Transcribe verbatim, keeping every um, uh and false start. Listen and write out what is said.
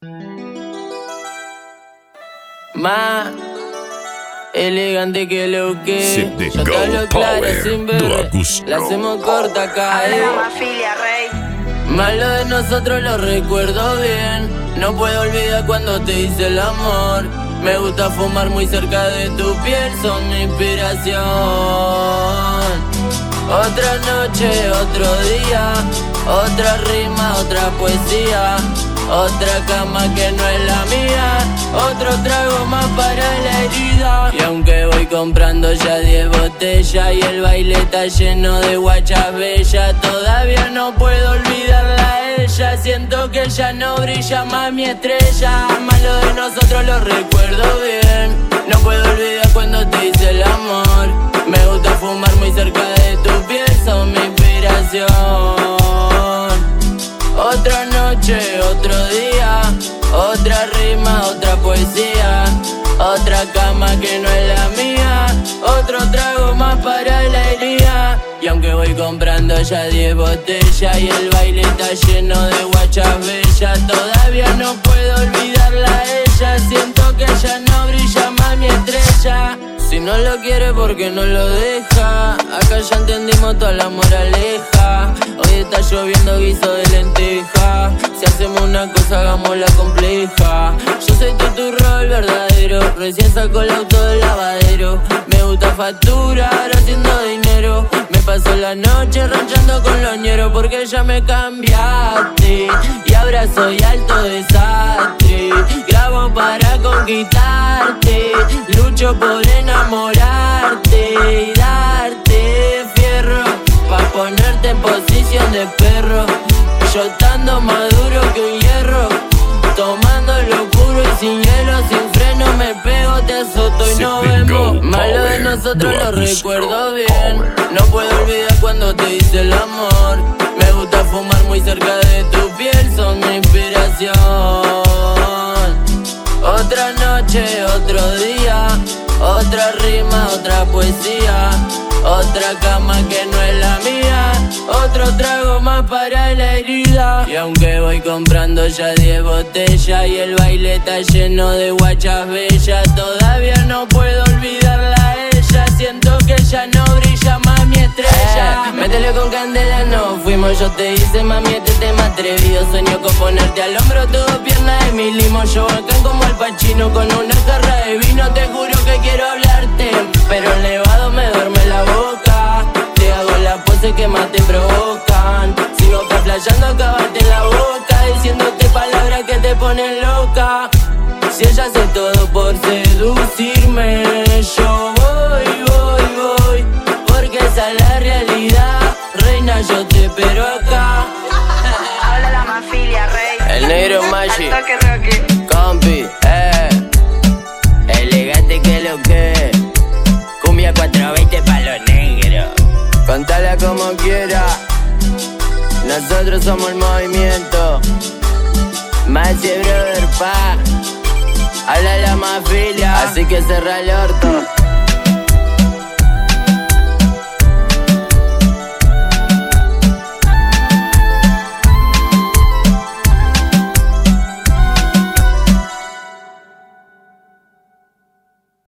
Más elegante que lo que C D yo te hablo claro sin ver. La hacemos corta acá, eh. Malo de nosotros lo recuerdo bien. No puedo olvidar cuando te hice el amor. Me gusta fumar muy cerca de tu piel, son mi inspiración. Otra noche, otro día, otra rima, otra poesía, otra cama que no es la mía, otro trago más para la herida. Y aunque voy comprando ya diez botellas y el baile está lleno de guachas bellas, todavía no puedo olvidarla a ella. Siento que ya no brilla más mi estrella. Malo de nosotros lo recuerdo bien. No puedo olvidar cuando te hice el amor. Me gusta fumar muy cerca de tu piel, son mi inspiración. Otra noche, otro día, otra rima, otra poesía, otra cama que no es la mía, otro trago más para la herida. Y aunque voy comprando ya diez botellas y el baile está lleno de guachas bellas, todavía no puedo olvidarla a ella. Siento que ya no brilla más mi estrella. Si no lo quiere, porque no lo deja. Acá ya entendimos toda la moraleja. Hoy está lloviendo guiso de lenteja. Si hacemos una cosa, hagámosla compleja. Yo soy tu turro, el verdadero. Recién saco el auto del lavadero. Me gusta facturar haciendo dinero. Me paso la noche ranchando con los ñeros, porque ya me cambiaste y ahora soy alto desastre. Grabo para conquistarte, lucho por enamorarte y darte fierro, pa' ponerte en posición de perro. Yo estando más duro que un hierro, tomando lo puro y sin hielo, sin freno me pego, te azoto y nos vemos. Malo de nosotros lo recuerdo bien. No puedo olvidar cuando te hice el amor. Me gusta fumar muy cerca de tu piel, son mi inspiración. Otra noche, otro día, otra rima, otra poesía, otra cama que no es la mía, otro trago más para la herida. Y aunque voy comprando ya diez botellas y el baile está lleno de guachas bellas, todavía no puedo olvidarla a ella. Siento que ya no brilla más mi estrella. eh, Métele con candela, no fuimos, yo te hice mami este tema atrevido. Sueño con ponerte al hombro, todo pierna de mi limo. Yo acá como Al Pacino con una jarra de vino. Te juro que quiero hablarte, pero el nevado me duerme la boca. Te hago la pose que más te provocan. Sigo acá flasheando, acabarte en la boca, diciéndote palabras que te ponen loca. Si ella hace todo por seducirme, yo voy, voy, voy, porque esa es la realidad. Reina, yo te espero acá. Habla la mafilia, rey. El negro Magic, compi, eh. Elegante que lo que. Cumbia cuatro veinte pa' los negros. Contala como quiera. Nosotros somos el movimiento. Machi brother pa. Habla la mafilia, así que cerra el orto.